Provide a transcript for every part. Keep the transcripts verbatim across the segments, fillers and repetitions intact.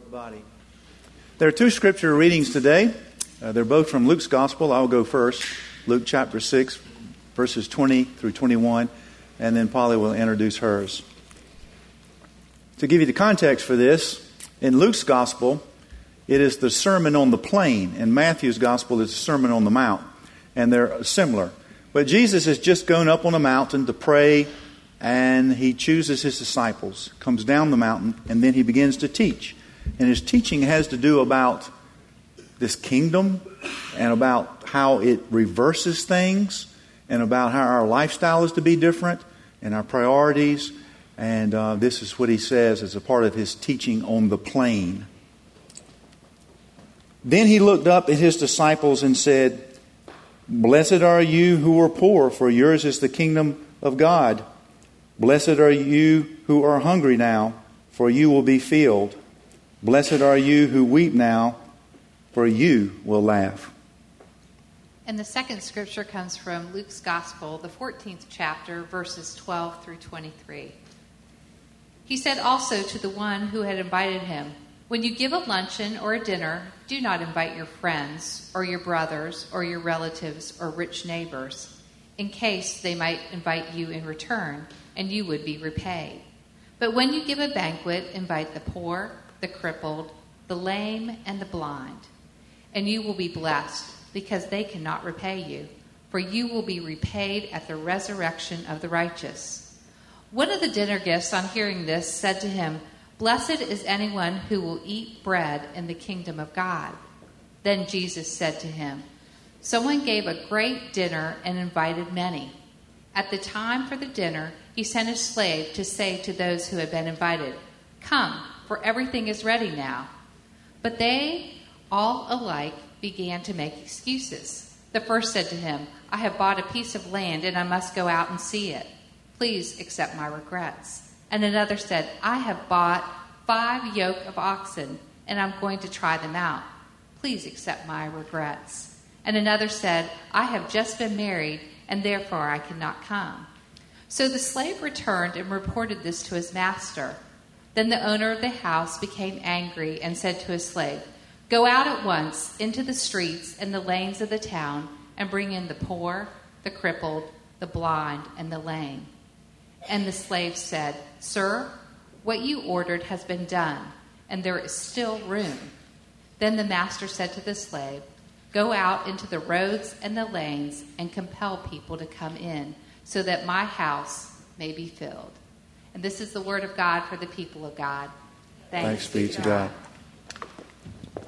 everybody. There are two scripture readings today. Uh, they're both from Luke's Gospel. I'll go first. Luke chapter six, verses twenty through twenty-one, and then Polly will introduce hers. To give you the context for this, in Luke's Gospel, it is the Sermon on the Plain. In Matthew's Gospel, it's the Sermon on the Mount. And they're similar. But Jesus has just gone up on a mountain to pray, and he chooses his disciples, comes down the mountain, and then he begins to teach. And his teaching has to do about this kingdom and about how it reverses things and about how our lifestyle is to be different and our priorities. And uh, this is what he says as a part of his teaching on the plain. Then he looked up at his disciples and said, "Blessed are you who are poor, for yours is the kingdom of God. Blessed are you who are hungry now, for you will be filled. Blessed are you who weep now, for you will laugh." And the second scripture comes from Luke's Gospel, the fourteenth chapter, verses twelve through twenty-three. He said also to the one who had invited him, "When you give a luncheon or a dinner, do not invite your friends or your brothers or your relatives or rich neighbors, in case they might invite you in return, and you would be repaid. But when you give a banquet, invite the poor, the crippled, the lame, and the blind, and you will be blessed, because they cannot repay you, for you will be repaid at the resurrection of the righteous." One of the dinner guests, on hearing this, said to him, "Blessed is anyone who will eat bread in the kingdom of God." Then Jesus said to him, "Someone gave a great dinner and invited many. At the time for the dinner, he sent his slave to say to those who had been invited, 'Come, for everything is ready now.' But they all alike began to make excuses. The first said to him, 'I have bought a piece of land and I must go out and see it. Please accept my regrets.' And another said, 'I have bought five yoke of oxen and I'm going to try them out. Please accept my regrets.' And another said, 'I have just been married and therefore I cannot come.' So the slave returned and reported this to his master. Then the owner of the house became angry and said to his slave, 'Go out at once into the streets and the lanes of the town and bring in the poor, the crippled, the blind, and the lame.' And the slave said, 'Sir, what you ordered has been done, and there is still room.' Then the master said to the slave, 'Go out into the roads and the lanes and compel people to come in, so that my house may be filled.'" And this is the word of God for the people of God. Thanks, Thanks be to God. God.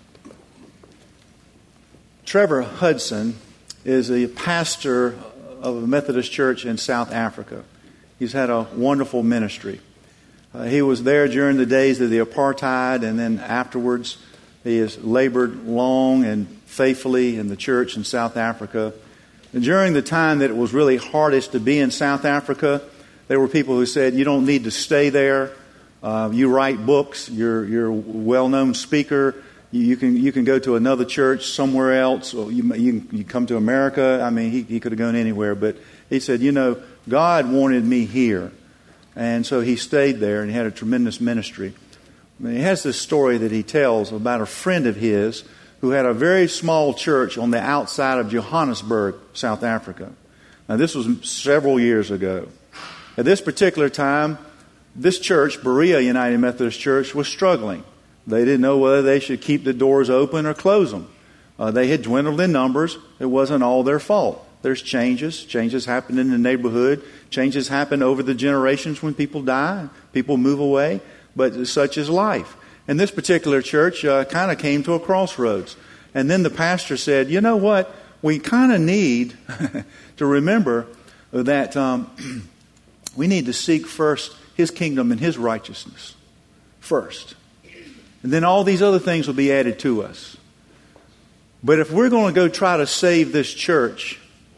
Trevor Hudson is a pastor of a Methodist church in South Africa. He's had a wonderful ministry. Uh, he was there during the days of the apartheid, and then afterwards he has labored long and faithfully in the church in South Africa. And during the time that it was really hardest to be in South Africa, there were people who said, "You don't need to stay there. Uh, you write books. You're you're a well-known speaker. You, you can you can go to another church somewhere else. Or you you can you come to America." I mean, he he could have gone anywhere, but he said, "You know, God wanted me here," and so he stayed there and he had a tremendous ministry. I mean, he has this story that he tells about a friend of his who had a very small church on the outside of Johannesburg, South Africa. Now, this was several years ago. At this particular time, this church, Berea United Methodist Church, was struggling. They didn't know whether they should keep the doors open or close them. Uh, they had dwindled in numbers. It wasn't all their fault. There's changes. Changes happen in the neighborhood. Changes happen over the generations when people die. People move away. But such is life. And this particular church uh, kind of came to a crossroads. And then the pastor said, "You know what? We kind of need to remember that um, we need to seek first His kingdom and His righteousness first. And then all these other things will be added to us. But if we're going to go try to save this church,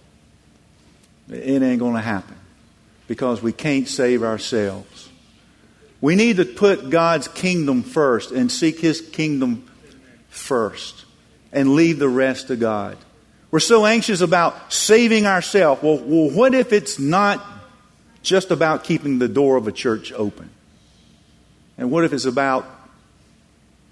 it ain't going to happen, because we can't save ourselves. We need to put God's kingdom first and seek His kingdom first and leave the rest to God. We're so anxious about saving ourselves. Well, well, what if it's not just about keeping the door of a church open? And what if it's about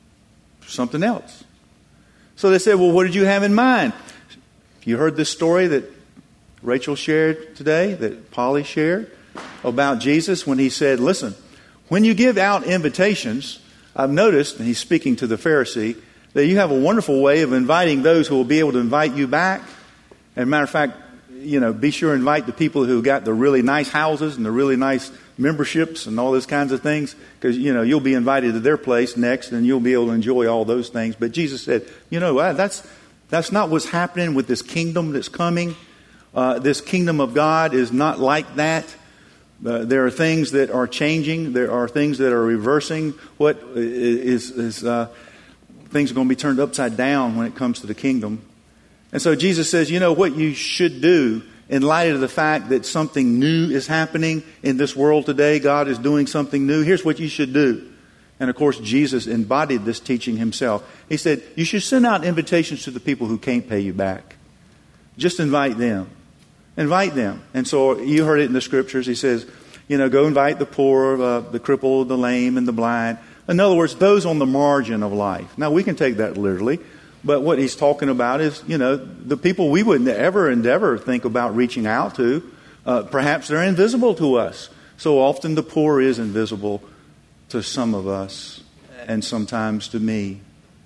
something else. So they said, well, what did you have in mind? You heard this story that Rachel shared today, that Polly shared about Jesus when he said, listen, when you give out invitations, I've noticed, and he's speaking to the Pharisee, that you have a wonderful way of inviting those who will be able to invite you back. And matter of fact, you know, be sure to invite the people who got the really nice houses and the really nice memberships and all those kinds of things, because, you know, you'll be invited to their place next and you'll be able to enjoy all those things. But Jesus said, you know, that's that's not what's happening with this kingdom that's coming. Uh, this kingdom of God is not like that. Uh, there are things that are changing. There are things that are reversing. What is, is uh, things are going to be turned upside down when it comes to the kingdom. And so Jesus says, you know what you should do in light of the fact that something new is happening in this world today. God is doing something new. Here's what you should do. And of course, Jesus embodied this teaching himself. He said, you should send out invitations to the people who can't pay you back. Just invite them. Invite them. And so you heard it in the scriptures. He says, you know, go invite the poor, uh, the crippled, the lame, and the blind. In other words, those on the margin of life. Now, we can take that literally. But what he's talking about is, you know, the people we would ever endeavor think about reaching out to. Uh, perhaps they're invisible to us. So often the poor is invisible to some of us and sometimes to me.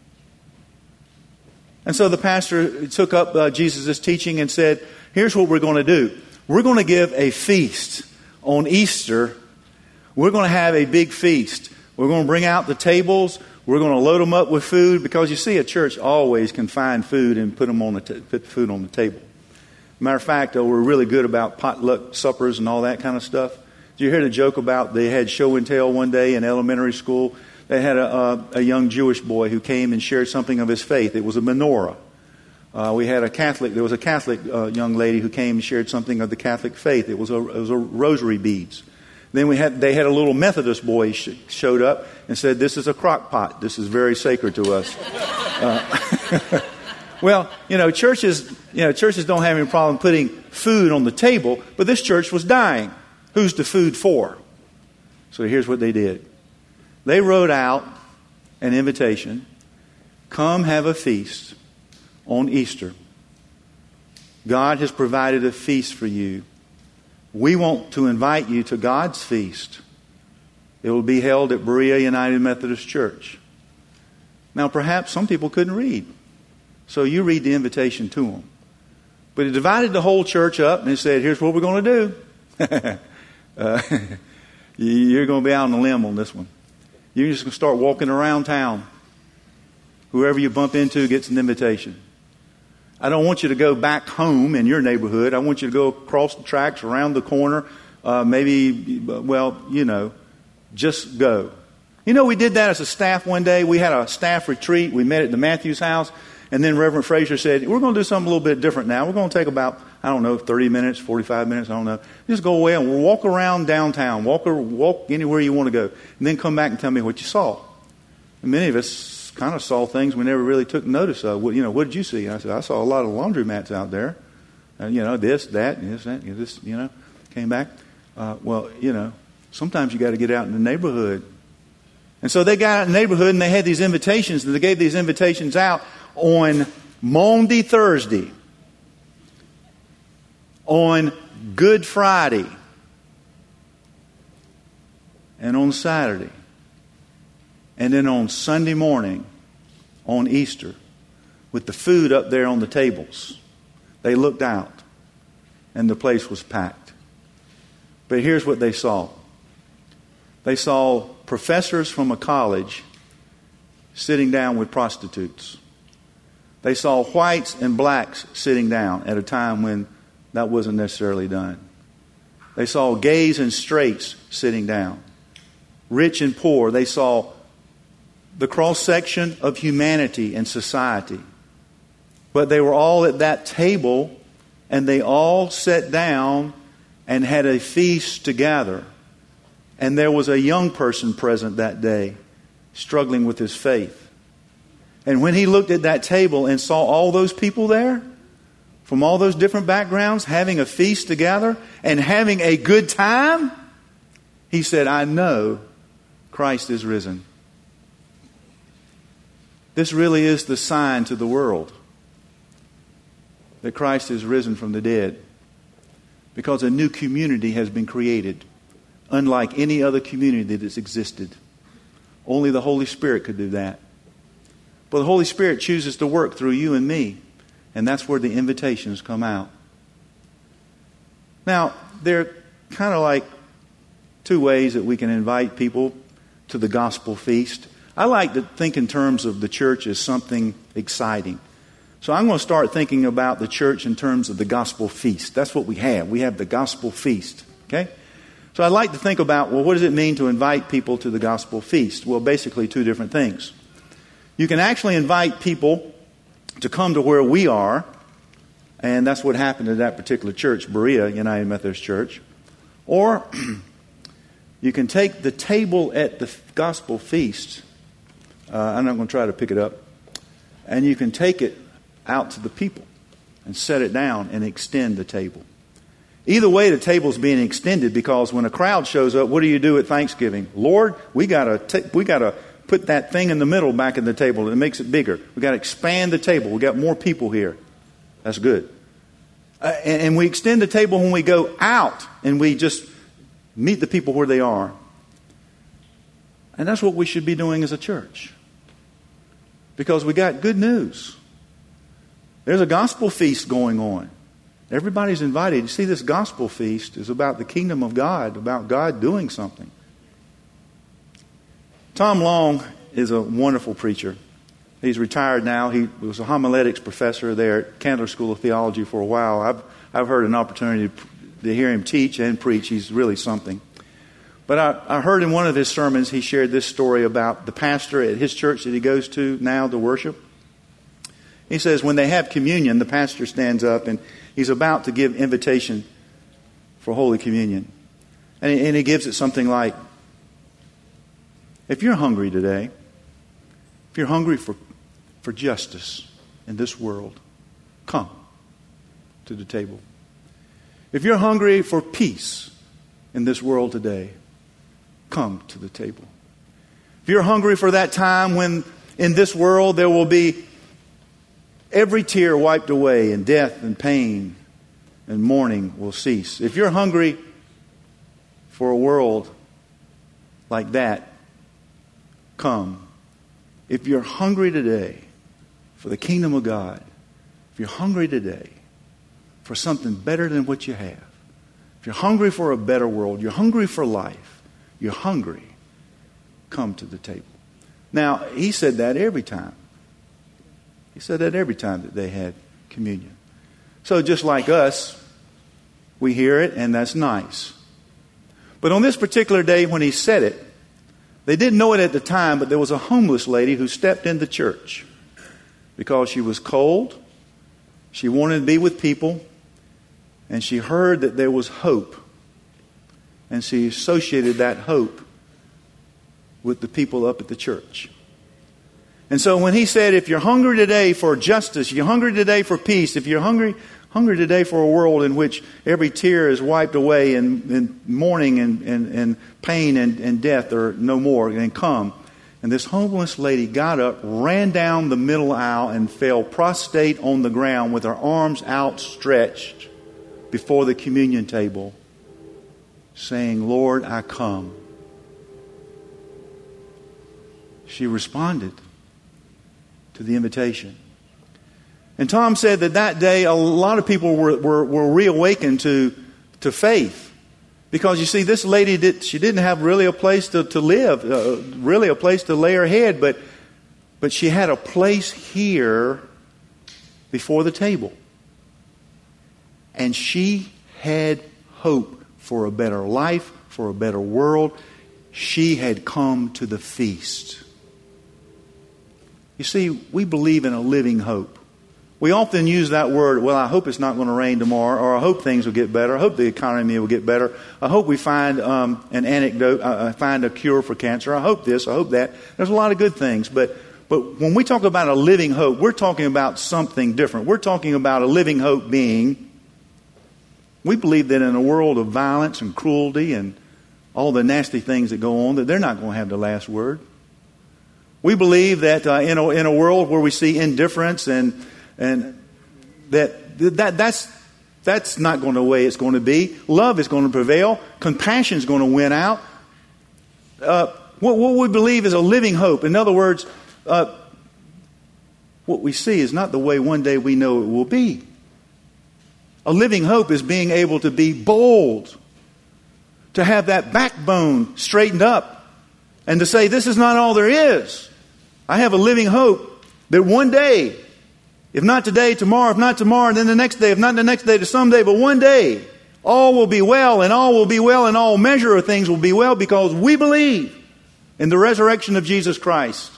And so the pastor took up uh, Jesus' teaching and said, here's what we're going to do. We're going to give a feast on Easter. We're going to have a big feast. We're going to bring out the tables. We're going to load them up with food, because you see, a church always can find food and put them on the t- put food on the table. Matter of fact, though, we're really good about potluck suppers and all that kind of stuff. Did you hear the joke about they had show and tell one day in elementary school? They had a, a, a young Jewish boy who came and shared something of his faith. It was a menorah. Uh, we had a Catholic. There was a Catholic uh, young lady who came and shared something of the Catholic faith. It was a, it was a rosary beads. Then we had they had a little Methodist boy sh- showed up and said, "This is a crock pot. This is very sacred to us." Uh, well, you know, churches, you know, churches don't have any problem putting food on the table, but this church was dying. Who's the food for? So here's what they did. They wrote out an invitation. Come have a feast on Easter. God has provided a feast for you. We want to invite you to God's feast. It will be held at Berea United Methodist Church. Now, perhaps some people couldn't read, so you read the invitation to them. But it divided the whole church up, and it said, here's what we're going to do. uh, you're going to be out on a limb on this one. You're just going to start walking around town. Whoever you bump into gets an invitation. I don't want you to go back home in your neighborhood. I want you to go across the tracks, around the corner. Uh, maybe, well, you know, just go. You know, we did that as a staff one day. We had a staff retreat. We met at the Matthews house. And then Reverend Fraser said, we're going to do something a little bit different now. We're going to take about, I don't know, thirty minutes, forty-five minutes, I don't know. Just go away and we'll walk around downtown. Walk or walk anywhere you want to go. And then come back and tell me what you saw. And many of us kind of saw things we never really took notice of. What, you know, what did you see? And I said, I saw a lot of laundromats out there. And, you know, this, that, this, that, this, you know, came back. Uh, well, you know, sometimes you got to get out in the neighborhood. And so they got out in the neighborhood and they had these invitations, and they gave these invitations out on Maundy Thursday, on Good Friday, and on Saturday. And then on Sunday morning, on Easter, with the food up there on the tables, they looked out and the place was packed. But here's what they saw. They saw professors from a college sitting down with prostitutes. They saw whites and blacks sitting down at a time when that wasn't necessarily done. They saw gays and straights sitting down. Rich and poor. They saw the cross-section of humanity and society. But they were all at that table, and they all sat down and had a feast together. And there was a young person present that day, struggling with his faith. And when he looked at that table and saw all those people there, from all those different backgrounds, having a feast together and having a good time, he said, I know Christ is risen. This really is the sign to the world that Christ is risen from the dead, because a new community has been created, unlike any other community that has existed. Only the Holy Spirit could do that. But the Holy Spirit chooses to work through you and me, and that's where the invitations come out. Now, they're kind of like two ways that we can invite people to the gospel feast. I like to think in terms of the church as something exciting. So I'm going to start thinking about the church in terms of the gospel feast. That's what we have. We have the gospel feast. Okay? So I'd like to think about, well, what does it mean to invite people to the gospel feast? Well, basically two different things. You can actually invite people to come to where we are, and that's what happened at that particular church, Berea United Methodist Church. Or you can take the table at the gospel feast. Uh, I'm not going to try to pick it up. And you can take it out to the people and set it down and extend the table. Either way, the table's being extended, because when a crowd shows up, what do you do at Thanksgiving? Lord, we gotta ta- we gotta put that thing in the middle back in the table. It makes it bigger. We got to expand the table. We got more people here. That's good. Uh, and, and we extend the table when we go out and we just meet the people where they are. And that's what we should be doing as a church, because we got good news. There's a gospel feast going on. Everybody's invited. You see, this gospel feast is about the kingdom of God, about God doing something. Tom Long is a wonderful preacher. He's retired now. He was a homiletics professor there at Candler School of Theology for a while. I've I've heard an opportunity to hear him teach and preach. He's really something. But I, I heard in one of his sermons, he shared this story about the pastor at his church that he goes to now to worship. He says when they have communion, the pastor stands up and he's about to give invitation for Holy Communion. And he, and he gives it something like, if you're hungry today, if you're hungry for, for justice in this world, come to the table. If you're hungry for peace in this world today, come to the table. If you're hungry for that time when in this world there will be every tear wiped away and death and pain and mourning will cease. If you're hungry for a world like that, come. If you're hungry today for the kingdom of God, if you're hungry today for something better than what you have, if you're hungry for a better world, you're hungry for life, you're hungry, come to the table. Now, he said that every time. He said that every time that they had communion. So just like us, we hear it and that's nice. But on this particular day when he said it, they didn't know it at the time, but there was a homeless lady who stepped into church because she was cold, she wanted to be with people, and she heard that there was hope. And she associated that hope with the people up at the church. And so when he said, if you're hungry today for justice, you're hungry today for peace, if you're hungry hungry today for a world in which every tear is wiped away and, and mourning and, and, and pain and, and death are no more, then come. And this homeless lady got up, ran down the middle aisle, and fell prostrate on the ground with her arms outstretched before the communion table, saying, Lord, I come. She responded to the invitation. And Tom said that that day a lot of people were, were, were reawakened to, to faith. Because you see, this lady, did, she didn't have really a place to, to live, uh, really a place to lay her head, but, but she had a place here before the table. And she had hope for a better life, for a better world. She had come to the feast. You see, we believe in a living hope. We often use that word, well, I hope it's not going to rain tomorrow, or I hope things will get better. I hope the economy will get better. I hope we find um, an antidote, uh, find a cure for cancer. I hope this, I hope that. There's a lot of good things. But, but when we talk about a living hope, we're talking about something different. We're talking about a living hope being, we believe that in a world of violence and cruelty and all the nasty things that go on, that they're not going to have the last word. We believe that uh, in, a, in a world where we see indifference and and that that that's that's not going to the way it's going to be. Love is going to prevail. Compassion is going to win out. Uh, what, what we believe is a living hope. In other words, uh, what we see is not the way one day we know it will be. A living hope is being able to be bold, to have that backbone straightened up, and to say, this is not all there is. I have a living hope that one day, if not today, tomorrow, if not tomorrow, then the next day, if not the next day, to someday, but one day, all will be well, and all will be well, and all measure of things will be well, because we believe in the resurrection of Jesus Christ.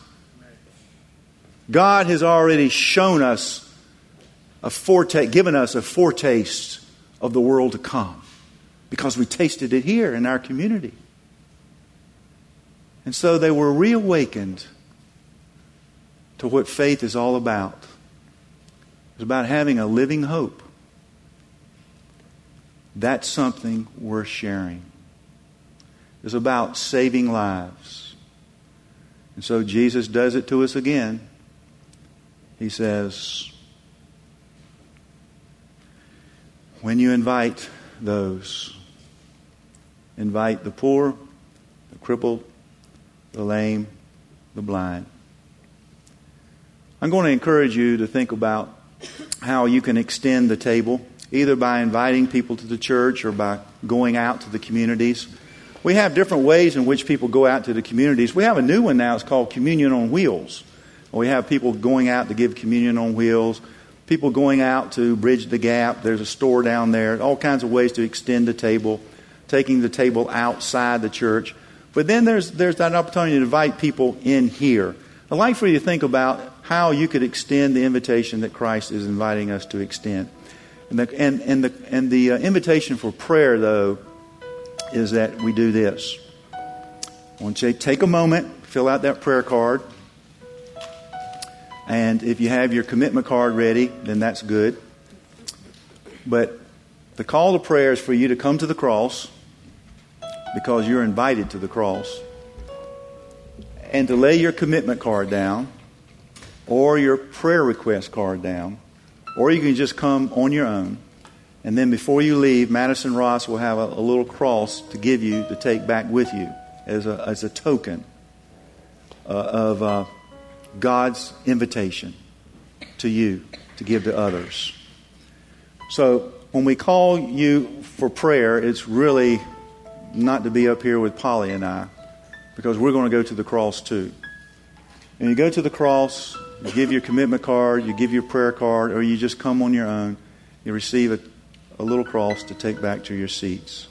God has already shown us a foretaste, given us a foretaste of the world to come, because we tasted it here in our community. And so they were reawakened to what faith is all about. It's about having a living hope. That's something worth sharing. It's about saving lives. And so Jesus does it to us again. He says, when you invite those, invite the poor, the crippled, the lame, the blind. I'm going to encourage you to think about how you can extend the table, either by inviting people to the church or by going out to the communities. We have different ways in which people go out to the communities. We have a new one now. It's called Communion on Wheels. We have people going out to give communion on wheels, people going out to bridge the gap. There's a store down there, all kinds of ways to extend the table, taking the table outside the church. But then there's there's that opportunity to invite people in here. I'd like for you to think about how you could extend the invitation that Christ is inviting us to extend. And the, and, and the, and the uh, invitation for prayer, though, is that we do this. I want you to take a moment, fill out that prayer card. And if you have your commitment card ready, then that's good. But the call to prayer is for you to come to the cross, because you're invited to the cross, and to lay your commitment card down, or your prayer request card down, or you can just come on your own. And then before you leave, Madison Ross will have a, a little cross to give you to take back with you as a, as a token uh, of uh, God's invitation to you to give to others. So when we call you for prayer, it's really not to be up here with Polly and I, because we're going to go to the cross too. And you go to the cross, you give your commitment card, you give your prayer card, or you just come on your own. You receive a, a little cross to take back to your seats.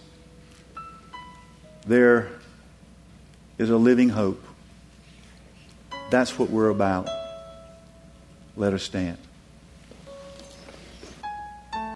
There is a living hope. That's what we're about. Let us stand.